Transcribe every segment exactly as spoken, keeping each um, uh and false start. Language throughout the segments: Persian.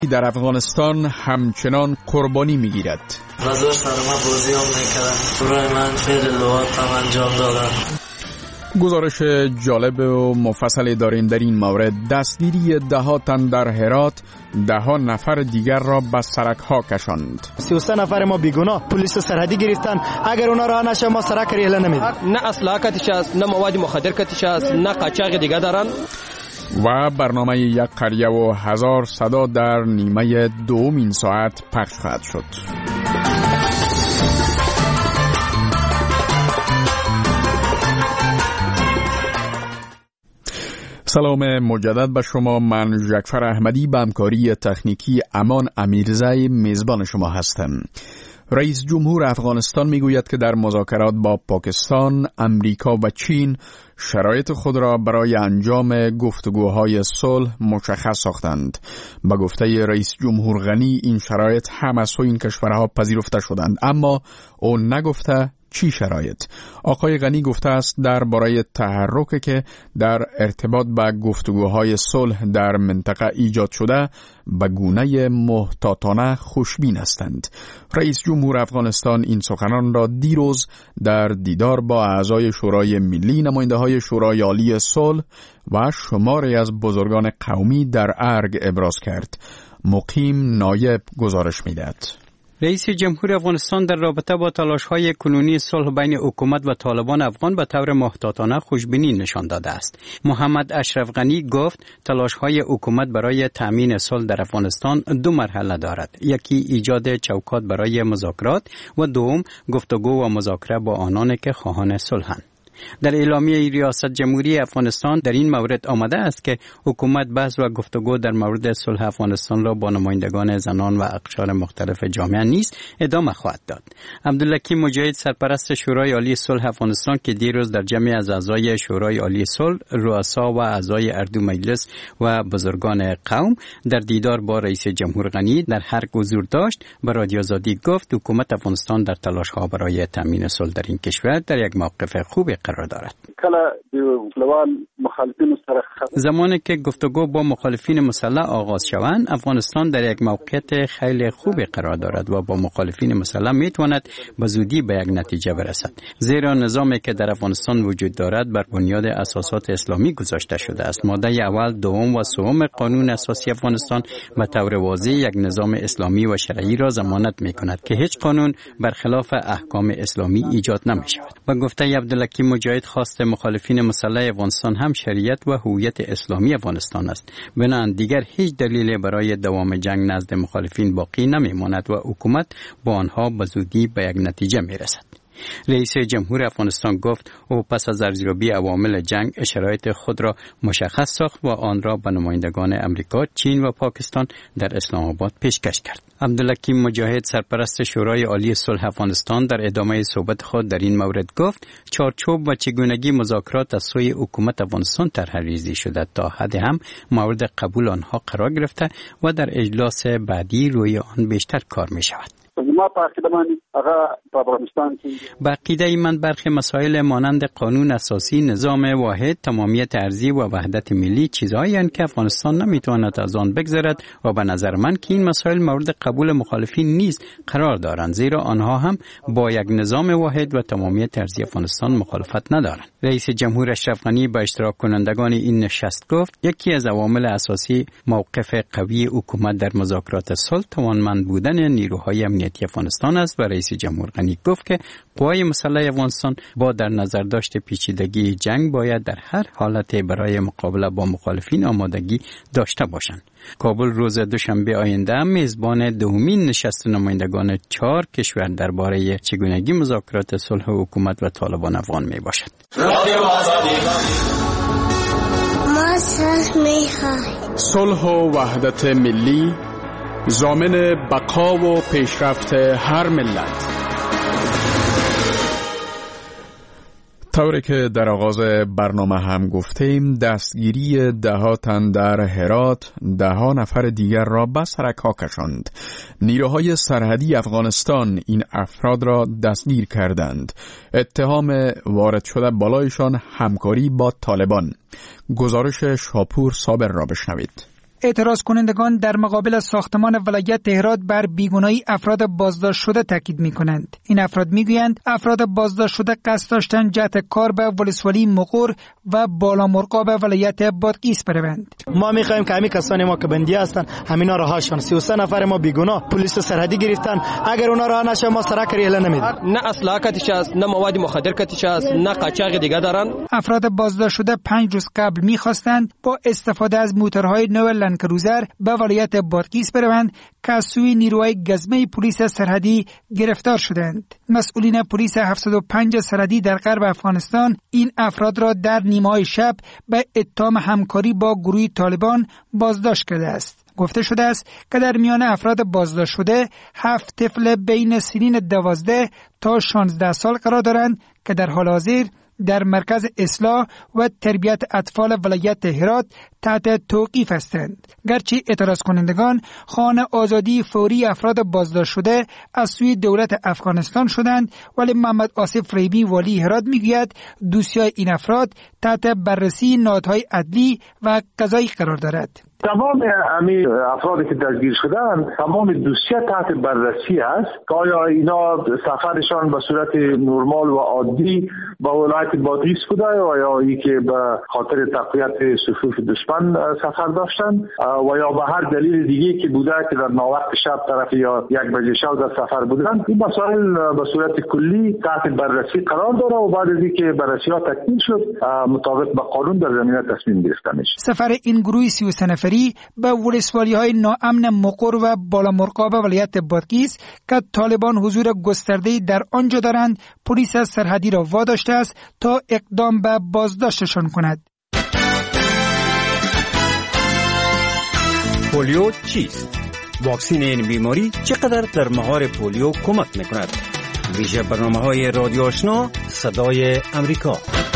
در افغانستان همچنان قربانی میگیرد. وزارت ما بازی هم میکردن، برای من خیلی لغات هم انجام دادن. گزارش جالب و مفصلی داریم در این مورد. دستگیری ده ها تن در هرات، ده ها نفر دیگر را به سرک ها کشاند. سی و سه نفر ما بیگناه پلیس سرحدی گرفتن، اگر اونا راه نشه ما سرک ریله نمیدیم. نه اسلحه کتیش است، نه مواد مخدر کتیش است، نه قاچاق دیگه دارن. و برنامه یک قریه و هزار صدا در نیمه دوم این ساعت پخش خواهد شد. سلام مجدد به شما. من جعفر احمدی به همکاری تکنیکی امان امیرزی میزبان شما هستم. رئیس جمهور افغانستان میگوید که در مذاکرات با پاکستان، امریکا و چین شرایط خود را برای انجام گفتگوهای صلح مشخص ساختند. به گفته رئیس جمهور غنی این شرایط هم از سوی این کشورها پذیرفته شدند، اما او نگفته چی شرایط. آقای غنی گفته است درباره تحرکی که در ارتباط با گفتگوهای صلح در منطقه ایجاد شده به گونه محتاطانه خوشبین هستند. رئیس جمهور افغانستان این سخنان را دیروز در دیدار با اعضای شورای ملی، نماینده‌های شورای عالی صلح و شماری از بزرگان قومی در ارگ ابراز کرد. مقیم نایب گزارش می‌دهد. رئیس جمهور افغانستان در رابطه با تلاش‌های کنونی صلح بین حکومت و طالبان افغان به طور محتاطانه خوشبینی نشان داده است. محمد اشرف غنی گفت تلاش‌های حکومت برای تأمین صلح در افغانستان دو مرحله دارد. یکی ایجاد چوکات برای مذاکرات و دوم گفتگو و مذاکره با آنانی که خواهان صلحند. در اعلامیه ریاست جمهوری افغانستان در این مورد آمده است که حکومت بحث و گفتگو در مورد صلح افغانستان را با نمایندگان زنان و اقشار مختلف جامعه نیز ادامه خواهد داد. عبدالحکیم مجاهد سرپرست شورای عالی صلح افغانستان که دیروز در جمع از اعضای شورای عالی صلح، رؤسا و اعضای اردو مجلس و بزرگان قوم در دیدار با رئیس جمهور غنی در هر حضور داشت، به رادیو آزادی گفت حکومت افغانستان در تلاش‌ها برای تامین صلح در این کشور در یک موقف خوب قرار دارد. زمانی که گفتگو با مخالفین مسلح آغاز شوند، افغانستان در یک موقعیت خیلی خوبی قرار دارد و با مخالفین مسلح میتواند به زودی به یک نتیجه برسد. زیرا نظامی که در افغانستان وجود دارد بر بنیاد اساسات اسلامی گذاشته شده است. ماده اول، دوم و سوم قانون اساسی افغانستان به طور واضح یک نظام اسلامی و شرعی را ضمانت میکند که هیچ قانون برخلاف احکام اسلامی ایجاد نمیشود. و گفته عبدالحکیم مجاهد خواست مخالفین مسلح افغانستان هم شریعت و هویت اسلامی افغانستان است. بنابراین دیگر هیچ دلیلی برای دوام جنگ نزد مخالفین باقی نمیماند و حکومت با آنها به زودی به یک نتیجه میرسد. رئیس جمهور افغانستان گفت او پس از ارزیابی عوامل جنگ شرایط خود را مشخص ساخت و آن را به نمایندگان امریکا، چین و پاکستان در اسلام آباد پیشکش کرد. عبدالحکیم مجاهد سرپرست شورای عالی صلح افغانستان در ادامه صحبت خود در این مورد گفت چارچوب و چگونگی مذاکرات از سوی حکومت افغانستان طرح‌ریزی شده تا حد هم مورد قبول آنها قرار گرفته و در اجلاس بعدی روی آن بیشتر کار می شود. با عقیده من برخی مسائل مانند قانون اساسی، نظام واحد، تمامیت ارضی و وحدت ملی چیزهایی هستند که افغانستان نمیتواند از آن بگذرد و به نظر من که این مسائل مورد قبول مخالفین نیز قرار دارند، زیرا آنها هم با یک نظام واحد و تمامیت ارضی افغانستان مخالفت ندارند. رئیس جمهور اشرف غنی به اشتراک کنندگان این نشست گفت یکی از عوامل اساسی موقف قوی حکومت در مذاکرات صلح توانمند بودن نیروهای امنیتی افغانستان است و رئیس جمهور غنی گفت که قوای مسلح افغانستان با در نظر داشت پیچیدگی جنگ باید در هر حالت برای مقابله با مخالفین آمادگی داشته باشند. کابل روز دوشنبه آینده میزبان دومین نشست نمایندگان چهار کشور درباره چگونگی مذاکرات صلح حکومت و طالبان افغان می باشد. صلح و وحدت ملی ضامن بقا و پیشرفت هر ملت. طوری که در آغاز برنامه هم گفتیم، دستگیری ده ها تن در هرات ده ها نفر دیگر را به سرک ها کشاند. نیروهای سرحدی افغانستان این افراد را دستگیر کردند. اتهام وارد شده بالایشان همکاری با طالبان. گزارش شاپور صابر را بشنوید. اعتراض کنندگان در مقابل ساختمان ولایت هرات بر بیگناهی افراد بازداشت شده تاکید می‌کنند. این افراد می‌گویند افراد بازداشت شده قصد داشتند جهت کار به ولسوالی مقر و بالا مرغاب ولایت بادغیس بروند. ما می‌خوایم که همین کسانی ما که بندی هستند همینا رهاشون. سی و سه نفر ما بیگناه پلیس سرحدی گرفتن. اگر اونا رها نشه ما سرک ریله نمیدیم. نه اسلحه کتیش است، نه مواد مخدر کتیش است، نه قاچاق دیگه دارن. افراد بازداشت شده پنج روز قبل می‌خواستند با استفاده از موتورهای نو لندکروزر به ولایت بادغیس بروند که از سوی نیروهای گزمه پلیس سرحدی گرفتار شدند. مسئولین پلیس هفتصد و پنج سرحدی در غرب افغانستان این افراد را در نیمه‌های شب به اتهام همکاری با گروه طالبان بازداشت کرده است. گفته شده است که در میان افراد بازداشت شده هفت طفل بین سنین دوازده تا شانزده سال قرار دارند که در حال حاضر در مرکز اصلاح و تربیت اطفال ولایت هرات تحت توقیف هستند. گرچه اعتراض کنندگان خواهان آزادی فوری افراد بازداشت شده از سوی دولت افغانستان شدند، ولی محمد آصف ریبی والی هرات میگوید دوسیای این افراد تحت بررسی نهادهای عدلی و قضایی قرار دارد. تمام امی افرادی که دستگیر شدند تمام دوسیه تحت بررسی است که آیا اینا سفرشان به صورت نرمال و عادی با ولایت بادغیس بوده و یا ای که به خاطر تقویت صفوف دشمن سفر داشتند و یا به هر دلیل دیگه که بوده که در ناوقت شب طرف یا یک بجه شب در سفر بودند. این مسائل به صورت کلی تحت بررسی قرار داره و بعد از اینکه بررسی ها تکمیل شد مطابق به قانون در زمینه تصمیم گرفته میشه. سفر این گروه سی و سه نفری به ولسوالی های ناامن مقر و بالا مرغاب ولایت بادغیس که طالبان حضور گسترده‌ای در آنجا دارند پلیس سرحدی را واداشته است تا اقدام به بازداشتشان کند. پولیو چیست؟ واکسین این بیماری چقدر در مهار پولیو کمک میکند؟ ویژه برنامه‌های رادیو آشنا صدای امریکا.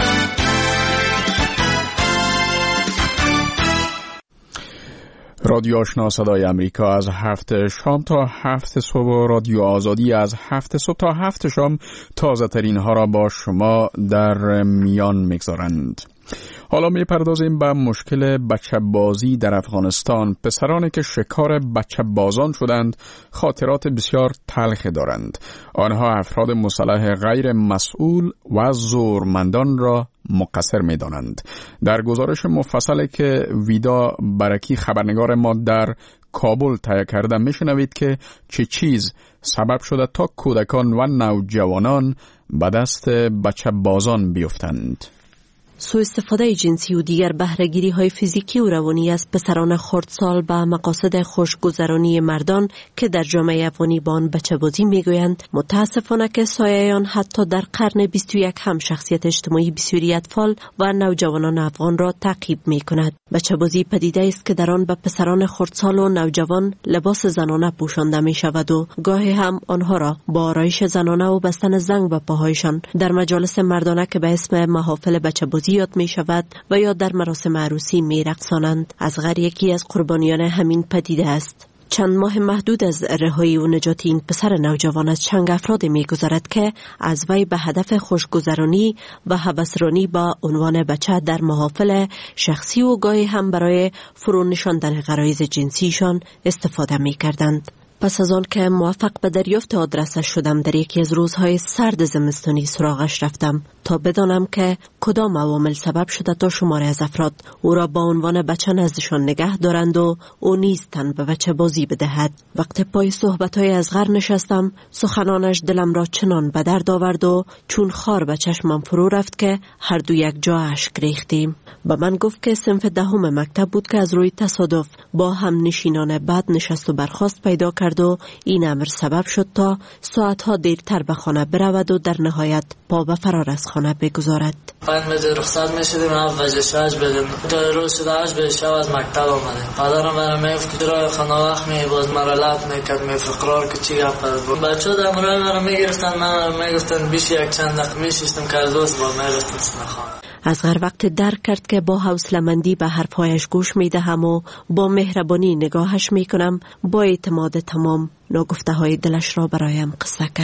رادیو آشنا صدای امریکا از هفت شام تا هفت صبح و رادیو آزادی از هفت صبح تا هفت شام تازه ترین ها را با شما در میان میگذارند. حالا می پردازیم به مشکل بچه بازی در افغانستان. پسرانی که شکار بچه بازان شدند خاطرات بسیار تلخ دارند. آنها افراد مسلح غیر مسئول و زورمندان را مقصر می دانند. در گزارش مفصلی که ویدا برکی خبرنگار ما در کابل تهیه کرده می شنوید که چه چیز سبب شده تا کودکان و نوجوانان به دست بچه بازان بیفتند. سوء استفاده جنسی و دیگر بهره‌گیری های فیزیکی و روانی از پسران خردسال به مقاصد خوشگذرانی مردان که در جامعه افغانی با آن بچه بازی میگویند، متاسفانه که سایه آن حتی در قرن بیست و یک هم شخصیت اجتماعی بسیاری اطفال و نوجوانان افغان را تعقیب می کند. بچه بازی پدیده است که در آن به پسران خردسال و نوجوان لباس زنانه پوشانده می شود و گاهی هم آنها را با آرایش زنانه و بستن زنگ به پاهایشان در مجالس مردانه که به اسم محافل بچه بازی یاد می شود و یا در مراسم عروسی می رقصانند. اصغر یکی از قربانیان همین پدیده است. چند ماه محدود از رهایی و نجات این پسر نوجوان از چنگ افراد می گذارد که از وی به هدف خوشگذرانی و هوسرانی با عنوان بچه در محافل شخصی و گاهی هم برای فرو نشاندن غرایز جنسیشان استفاده می کردند. پس از آن که موفق به دریافت آدرسش شدم، در یکی از روزهای سرد زمستانی سراغش رفتم تا بدانم که کدام عوامل سبب شده تا شماری از افراد او را با عنوان بچه نزدشان نگه دارند و او نیز تن به بچه بازی بدهد. وقت پای صحبت‌های اصغر نشستم، سخنانش دلم را چنان به درد آورد و چون خار به چشمم فرو رفت که هر دو یک جا اشک ریختیم. به من گفت که صنف دهم مکتب بود که از روی تصادف با هم نشینان بد نشست و برخاست پیدا کرد و این امر سبب شد تا ساعتها دیرتر به خانه برود و در نهایت پا به فرار از خانه بگذارد. پنج بجه رخصت میشدیم، هفت بجه شش بدیم تا روز شده هشت بجه شب از مکتب آمدیم. پدرم مرا میگفت که راه خانه وقت می باز مرا لط میکرد، میفقرار که چی گپ است. بچه در مرا مرا میگرفتن، من میگفتن بیش یک چند دقیقه میشستم که از دوست با میرفتم خانه. اصغر وقت درک کرد که با حوصله‌مندی به حرفایش گوش میدهم و با مهربانی نگاهش میکنم، با اعتماد تمام ناگفته های دلش را برایم قصه کرد.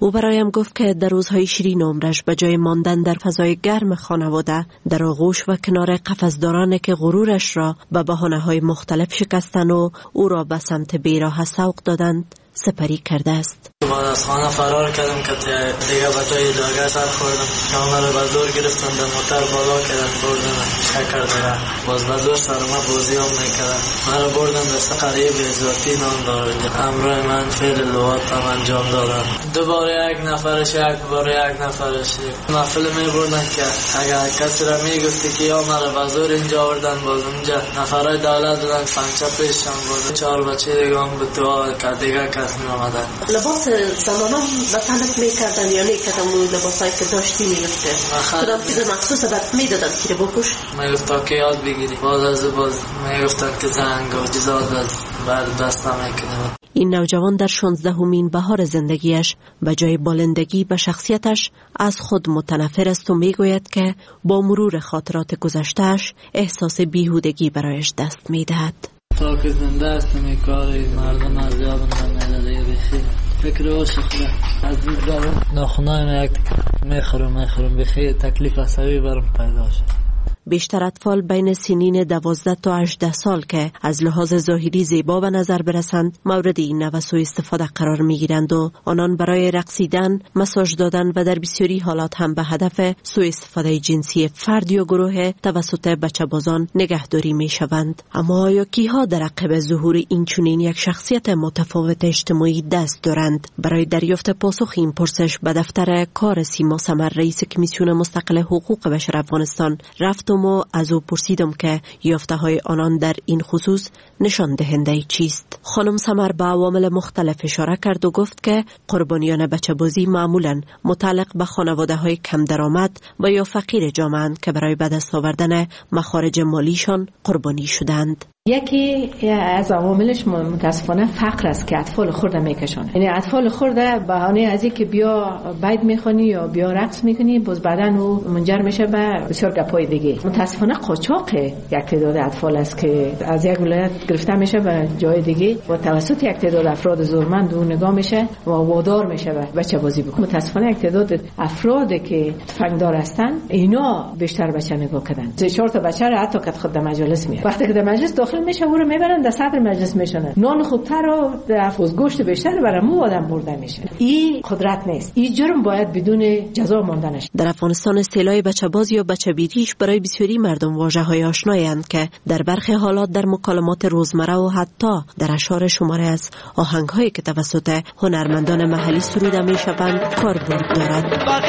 او برایم گفت که در روزهای شیرین عمرش به جای ماندن در فضای گرم خانواده در آغوش و کنار قفسدارانی که غرورش را به بهانه‌های مختلف شکستند و او را به سمت بیراه سوق دادند سپری کرده است. بعد از خانه فرار کردم که دیگه به جای داگر سر خوردم. شما را به زور گرفتن، در موتر بالا کردن بردن شکر دیگه. باز به زور سر ما بازی هم میکردن. من را بردن به سقریه بیزاتی نام دارد. امروی من فعل لوات هم انجام دادن. دوباره یک نفرش یک بار یک نفرش محفل می بردن که اگر کسی را میگفتی که یا مرا به زور اینجا بردن، باز اونجا نفرای دولت بودن پنچه پیشم بردن. چهار بچه دیگه هم به دعا که دیگه کس می آمدن. لباس زنانم به تنت میکردن یا نیکردن اون لباسایی که داشتی میگفته کدام چیز مخصوص برات میدادن که بپوش؟ میگفتا که یاد بگیری. باز از باز میگفتن که زنگ و جزاد بعد دستم میکنه. این نوجوان در شانزدهمین بهار زندگیش به جای بالندگی به شخصیتش از خود متنفر است و میگوید که با مرور خاطرات گذشتهش احساس بیهودگی برایش دست میدهد. تا که زنده است میکاری مردم از یابن من نداده بخیر فکر او شخصه عزیز دارم ناخونای یک میخورم میخورم بخیر تکلیف عصبی برم پیدا شد. بیشتر اطفال بین سنین دوازده تا هجده سال که از لحاظ ظاهری زیبا به نظر برسند مورد این نوع سوء استفاده قرار میگیرند و آنان برای رقصیدن، مساژ دادن و در بسیاری حالات هم به هدف سوء استفاده جنسی فرد یا گروه توسط بچه‌بازان نگهداری میشوند. اما آیا کیها در عقب ظهور این چنین یک شخصیت متفاوت اجتماعی دست دارند؟ برای دریافت پاسخ این پرسش به دفتر کار سیما سمر رئیس کمیسیون مستقل حقوق بشر افغانستان رفت و از او پرسیدم که یافته های آنان در این خصوص نشان دهنده چیست. خانم سمر به عوامل مختلف اشاره کرد و گفت که قربانیان بچه بازی معمولاً متعلق به خانواده های کم درآمد و یا فقیر جامعه که برای به دست آوردن مخارج مالیشان قربانی شدند. یکی از عواملش متاسفانه فقر است که اطفال خرده میکشونه. یعنی اطفال خرده بهانه از اینکه بیا بیت میخونی یا بیا رقص میکنی باز بعدن او منجر میشه به بسیار گپای دیگه. متاسفانه قاچاق یک تعداد اطفال است که از یک ولایت گرفته میشه به جای دیگه و توسط یک تعداد افراد زورمند اون نگاه میشه و وادار میشه به بچه بازی بکنه. متاسفانه یک تعداد افرادی که تفنگدار هستن اینا بیشتر بچه نگاه کردن. سه چهار تا بچه را حتی که خود در مجلس میاد. وقتی که در مجلس داخل میشه او رو میبرن در صدر مجلس میشونن. نان خوبتر و افغوز گوشت بیشتر برای مو آدم برده میشه. این قدرت نیست. این جرم باید بدون جزا ماندنش. در افغانستان اصطلاح بچه باز یا بچه بیریش برای بسیاری مردم واژه‌های آشنایند که در برخی حالات در مکالمات روزمره و حتی در اشعار شماره از آهنگ‌هایی که توسط هنرمندان محلی سروده میشوند کاربرد دارد.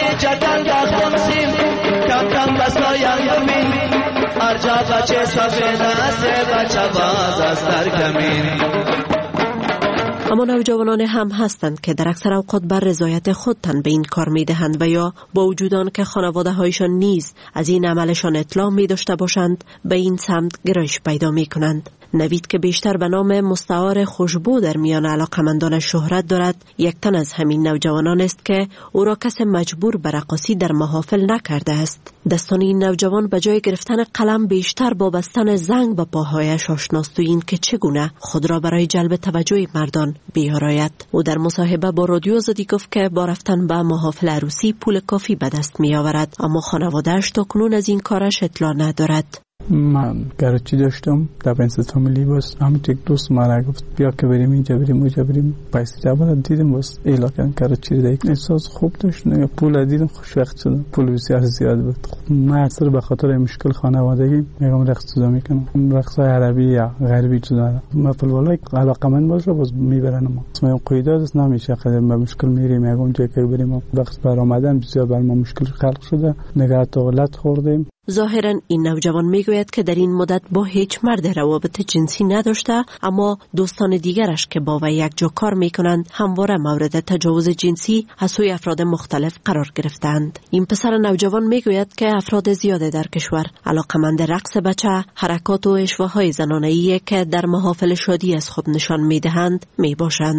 ارجا بچه سفید است بچه باز است در کمین. اما نوجوانان هم هستند که در اکثر اوقات بر رضایت خود تن به این کار می دهند و یا با وجود آن که خانواده هایشان نیز از این عملشان اطلاع می داشته باشند به این سمت گرایش پیدا می کنند. نوید که بیشتر به نام مستعار خوشبو در میان علاقمندان شهرت دارد یک تن از همین نوجوانان است که او را کس مجبور به رقاصی در محافل نکرده است. دستان این نوجوان به جای گرفتن قلم بیشتر با بستن زنگ به پاهایش آشناست و این که چگونه خود را برای جلب توجه مردان بیاراید. او در مصاحبه با رادیو آزادی گفت که با رفتن به محافل عروسی پول کافی به دست می آورد اما خانواده‌اش تاکنون از این کارش اطلاع ندارد. من گرچه داشتم در بنسیت فامیلی باز همین یک دوست مرا گفت بیا که بریم اینجا بریم اونجا بریم پیسه جبر دیدم باز ایلا کردن گرچه دیدم احساس خوب داشت نه پول دیدم خوشوقت شدم پول بسیار زیاد بود. من اکثر به خاطر مشکل خانوادگی میگم رقص جدا میکنم رقص عربی یا غربی جدا ما فولای علاقمند باز رو باز میبرنم ما قیداد است نمیشه خیلی به مشکل میریم میگم اونجا که بریم وقت بر آمدن بسیار بر ما مشکل خلق شده نگاه دولت خوردیم. ظاهرا این نوجوان میگوید که در این مدت با هیچ مرد روابط جنسی نداشته اما دوستان دیگرش که با وی یک جا کار میکنند همواره مورد تجاوز جنسی از سوی افراد مختلف قرار گرفتند. این پسر نوجوان میگوید که افراد زیاده در کشور علاقمند رقص بچه، حرکات و اشوه‌های زنانه‌ای که در محافل شادی از خود نشان میدهند میباشند.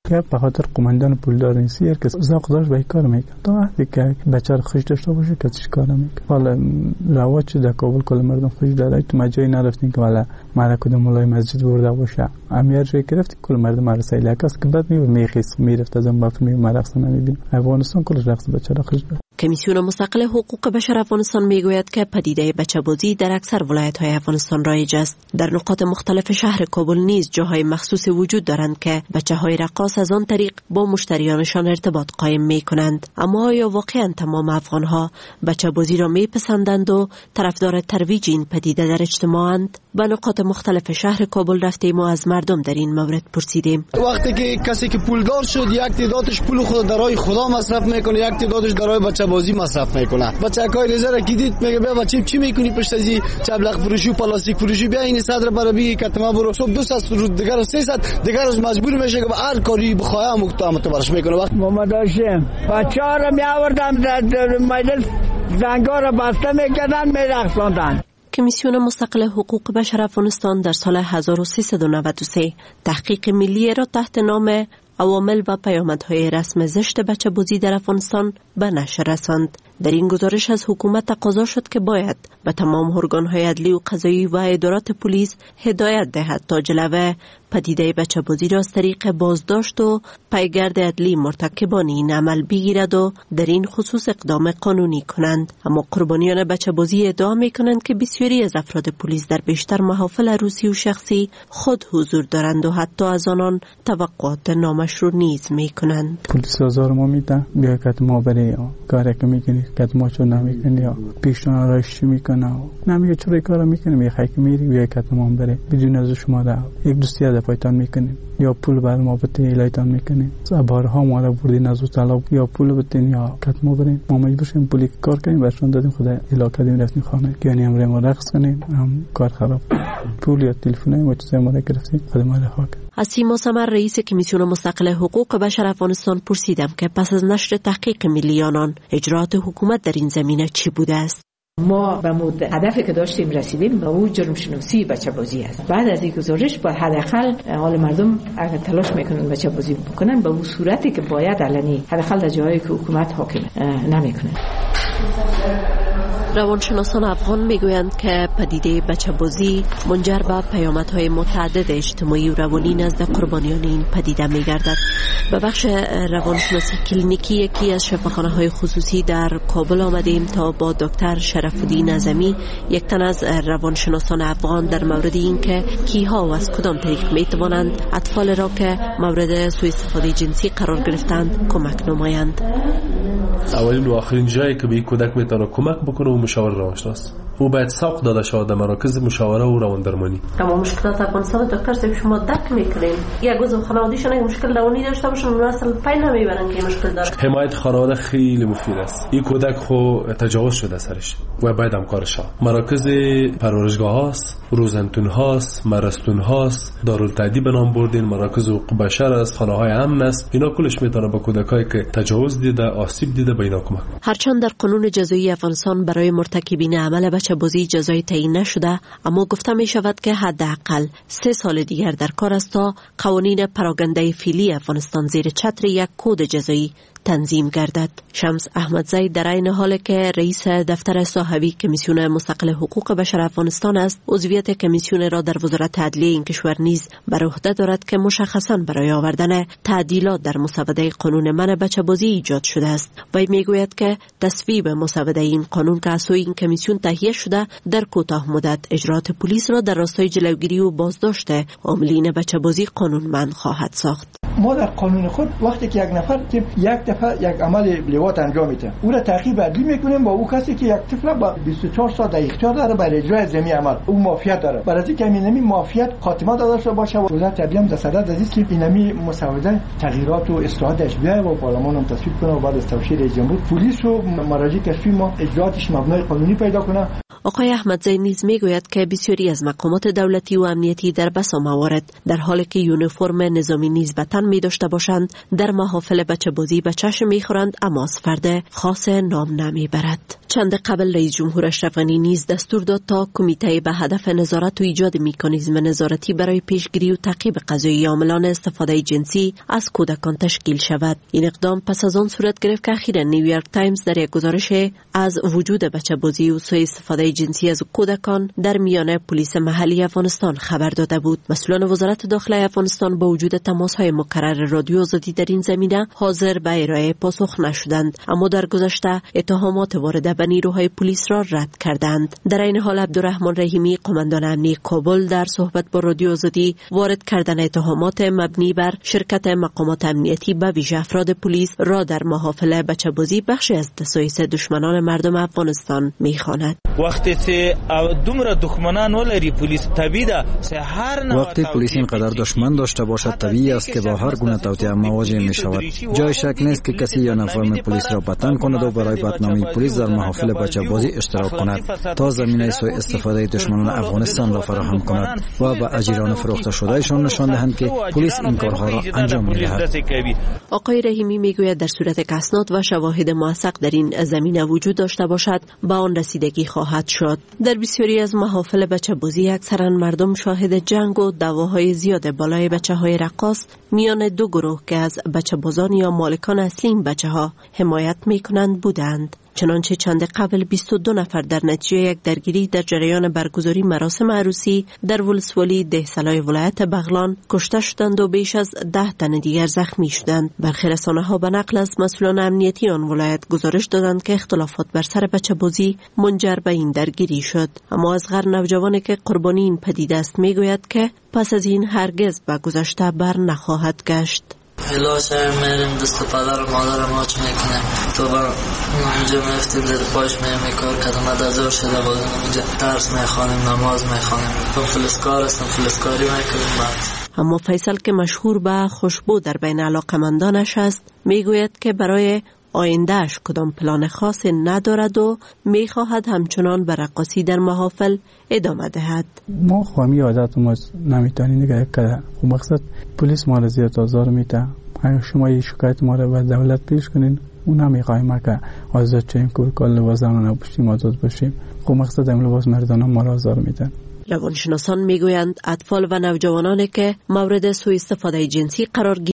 که به خاطر قماندان پولدار نیست که ذوق داشت به کار میکنه تا وقتی که بچه رو خوش داشته باشه که چیز کار نمیکنه. حالا رواج در کابل کل مردم خوش داره، تو مجایی نرفتین که والا مرا کدوم مولای مسجد برده باشه امیر جای گرفت کل مردم مرسه لکاس که بعد می میخیس میرفت از اون بافت می مرقص نمیبین. افغانستان کل رقص بچه رو خوش داره. کمیسیون مستقل حقوق بشر افغانستان میگوید که پدیده بچه‌بازی در اکثر ولایت‌های افغانستان رایج است. در نقاط مختلف شهر کابل نیز جاهای مخصوص وجود دارند که بچه‌های رقاص از آن طریق با مشتریانشان ارتباط قائم می‌کنند. اما آیا واقعاً تمام افغان‌ها بچه‌بازی را می‌پسندند و طرفدار ترویج این پدیده در اجتماعند؟ به نقاط مختلف شهر کابل رفتیم و از مردم در این مورد پرسیدیم. وقتی که کسی که پولدار شد یک تعدادش پول خود در راه خدا مصرف میکنه، یک تعدادش در راه بچه‌بازی مصرف میکنه. بچه‌کای لیزر کی دید میگه بیا بچه چی میکنی پشت از این چبلق فروشی و پلاستیک فروشی، بیا این صدر برا بگی که تمام برو صبح دویست فرود دیگر سیصد دیگر از مجبور میشه که هر کاری بخواه مقتام تو برش میکنه. وقت محمد هاشم بچه‌ها رو میآوردن در مجلس زنگا رو بسته میکردن میرقصاندن. کمیسیون مستقل حقوق بشر افغانستان در سال هزار و سیصد و نود و سه تحقیق ملی را تحت نام عوامل و پیامدهای رسم زشت بچه‌بازی در افغانستان به نشر رساند. در این گزارش از حکومت تقاضا شد که باید به تمام ارگان‌های عدلی و قضایی و ادارات پلیس هدایت دهد تا جلوه پدیده بچه‌بازی را از طریق بازداشت و پیگرد عدلی مرتکبان این عمل بگیرد و در این خصوص اقدام قانونی کنند. اما قربانیان بچه‌بازی ادعا می‌کنند که بسیاری از افراد پلیس در بیشتر محافل عروسی و شخصی خود حضور دارند و حتی از آنان توقعات نامشروع نیز می‌کنند. پلیس آزار ما میده بیا که ما برای کاری که می‌کنی که ما چون نمی‌کنی یا پیشنهاد راش می‌کنه نمیگه چرا کارو می‌کنی میخوای که میری بیا که ما بره بدون از شما را یک دوستی پایتان میکنیم یا پول بر ما بتین ایلایتان میکنیم بارها ما را بردین از طلاق یا پول بتین یا کتمو برین ما مجبور شدیم پولی کار کنیم برشون دادیم خدا الا کردیم رفتیم خانه یعنی امر ما رقص کنیم هم کار خراب پول یا تلفن ما چیزای ما را گرفتیم خود ما رها کردیم. از سیما سمر رئیس کمیسیون مستقل حقوق بشر افغانستان پرسیدم که پس از نشر تحقیق ملی آنان اجرات حکومت در این زمینه چی بوده است. ما به مود هدفی که داشتیم رسیدیم به اون جرم شناسی بچه‌بازی است. بعد از این گزارش با حداقل حال مردم اگر تلاش میکنن بچه‌بازی بکنن به اون صورتی که باید علنی حداقل در جایی که حکومت حاکم نمیکنه. روانشناسان افغان میگویند که پدیده بچه‌بازی منجر به پیامدهای متعدد اجتماعی و روانی نزد قربانیان این پدیده میگردد. به بخش روانشناسی کلینیکی یکی از شفاخانه‌های خصوصی در کابل آمدیم تا با دکتر شرف‌الدین اعظمی یک تن از روانشناسان افغان در مورد اینکه کیها و از کدام طریق میتوانند اطفال را که مورد سوء استفاده جنسی قرار گرفتند کمک نمایند. اولین و آخرین جایی که به کودک میتونه کمک بکنه و مشاور روانشناس او باید ساق داده شود در مراکز مشاوره و روان درمانی. اما مشکلات افغانستان دکتر صاحب شما درک میکنین یک عضو خانواده‌شون اگه مشکل روانی داشته باشه اون اصلا پای نمیبرن که مشکل داره. حمایت خانواده خیلی مفید است. این کودک خو تجاوز شده سرش و باید هم کارش شود. مراکز پرورشگاه هاست، روزنتون هاست، مرستون هاست، دارالتعدیب نام بردین، مراکز حقوق بشر است، خانه‌های امن است. اینا کلش میتونه با کودکایی که تجاوز دیده، آسیب دیده به اینا کمک. هرچند در قانون جزایی افغانستان برای مرتکبین عمل بچه‌بازی جزای تعیین نشده، اما گفته می شود که حداقل سه سال دیگر در کار است تا قوانین پراگنده فعلی افغانستان زیر چتر یک کد جزایی تنظیم گردد. شمس احمدزی در این حال که رئیس دفتر صاحبی کمیسیون مستقل حقوق بشر افغانستان است، عضویت کمیسیون را در وزارت عدلیه این کشور نیز بر عهده دارد که مشخصاً برای آوردن تعدیلات در مسوده قانون منع بچه‌بازی ایجاد شده است. وی میگوید که تصویب مسوده این قانون که از سوی این کمیسیون تهیه شده در کوتاه مدت اجرات پلیس را در راستای جلوگیری و بازداشت عاملین بچه‌بازی قانونمند خواهد ساخت. ما در قانون خود وقتی که یک نفر که یک دفعه یک عمل لواط انجام میده او را تعقیب عدلی میکنیم با او کسی که یک طفل با بیست و چهار سال در اختیار داره برای اجرای زمین عمل او مافیت داره. برای اینکه اینمی مافیت خاتمه داده شده باشه و وزارت عدلیه هم در صدد از که اینمی مسوده تغییرات و اصلاحاتش بیاره و پارلمان هم تصویب کنه و بعد از توشیر رئیس جمهور پلیس و مراجع کشفی ما اجراتش مبنای قانونی پیدا کنه. آقای احمدزی نیز میگوید که بسیاری از مقامات دولتی و امنیتی در بسا موارد در حالی که یونیفرم نظامی نیز به تن می داشته باشند در محافل بچه بازی به چشم میخورند، اما از فرد خاص نام نمی برد. چند قبل رئیس جمهور اشرف غنی نیز دستور داد تا کمیته به هدف نظارت و ایجاد مکانیزم نظارتی برای پیشگیری و تعقیب قضایی عاملان استفاده جنسی از کودکان تشکیل شود. این اقدام پس از آن صورت گرفت که اخیراً نیویورک تایمز در یک گزارش از وجود بچه بازی و سوء استفاده جنسی از کودکان در میان پلیس محلی افغانستان خبر داده بود. مسئولان وزارت داخله افغانستان با وجود تماس‌های مکرر رادیو آزادی در این زمینه حاضر به ارائه پاسخ نشدند، اما در گذشته اتهامات وارده به نیروهای پلیس را رد کردند. در این حال عبدالرحمن رحیمی قماندان امنی کابل در صحبت با رادیو آزادی وارد کردن اتهامات مبنی بر شرکت مقامات امنیتی به ویژه افراد پلیس را در محافل بچه بازی بخشی از دسایس دشمنان مردم افغانستان می‌خواند. وقتی چې دومره دښمنان ولري پلیس طبیعی ده هر وقتی پلیس اینقدر دشمن داشته باشد طبیعی است که با هر گونه توطئه مواجه می شود. جای شک نیست که کسی یا نفرم پلیس را بتن کند و برای بدنامی پلیس در محافل بچه بازی اشتراک کند تا زمینه سوء استفاده دشمنان افغانستان را فراهم کند و به اجیران فروخته شدهشان نشان دهند که پلیس این کارها را انجام می دهد. آقای رحیمی میگوید در صورت که اسناد و شواهد موثق در این زمینه وجود داشته باشد به آن رسیدگی خواهد شد. در بسیاری از محافل بچه بازی اکثرا مردم شاهد جنگ و دعواهای زیاد بالای بچه های رقاص میان دو گروه که از بچه بازان یا مالکان اصلی این بچه ها حمایت می کنند بودند. چنانچه چند قبل بیست و دو نفر در نتیجه یک درگیری در جریان برگزاری مراسم عروسی در ولسوالی دهسلای ولایت بغلان کشته شدند و بیش از ده تن دیگر زخمی شدند. برخی رسانه‌ها به نقل از مسئولان امنیتی آن ولایت گزارش دادند که اختلافات بر سر بچه بازی منجر به این درگیری شد. اما اصغر نوجوانی که قربانی این پدیده است میگوید که پس از این هرگز به گذشته بر نخواهد گشت. هلاش میریم دست پدر و مادر ما چه میکنیم تو با اونجا میفتیم زیر پاش میریم کار کردم ادازور شده بودیم اونجا درس میخوانیم نماز میخوانیم تو فلسکار هستم فلسکاری میکنیم بعد. اما فیصل که مشهور به خوشبو در بین علاقمندانش است میگوید که برای آیندهش کدام پلان خاصی ندارد و میخواهد همچنان به رقاصی در محافل ادامه دهد. ما خواهمی عادت ما نمیتونیم نگه کرده و مقصد پلیس ما را زیاد آزار میده. اگر شما یه شکایت ما را به دولت پیش کنین اون نمیخواهیم که آزاد چیم که کل لباس زنان بپوشیم آزاد باشیم. خب مقصد این لباس مردان ما را آزار میده. روانشناسان میگویند اطفال و نوجوانانی که مورد سوء استفاده جنسی قرار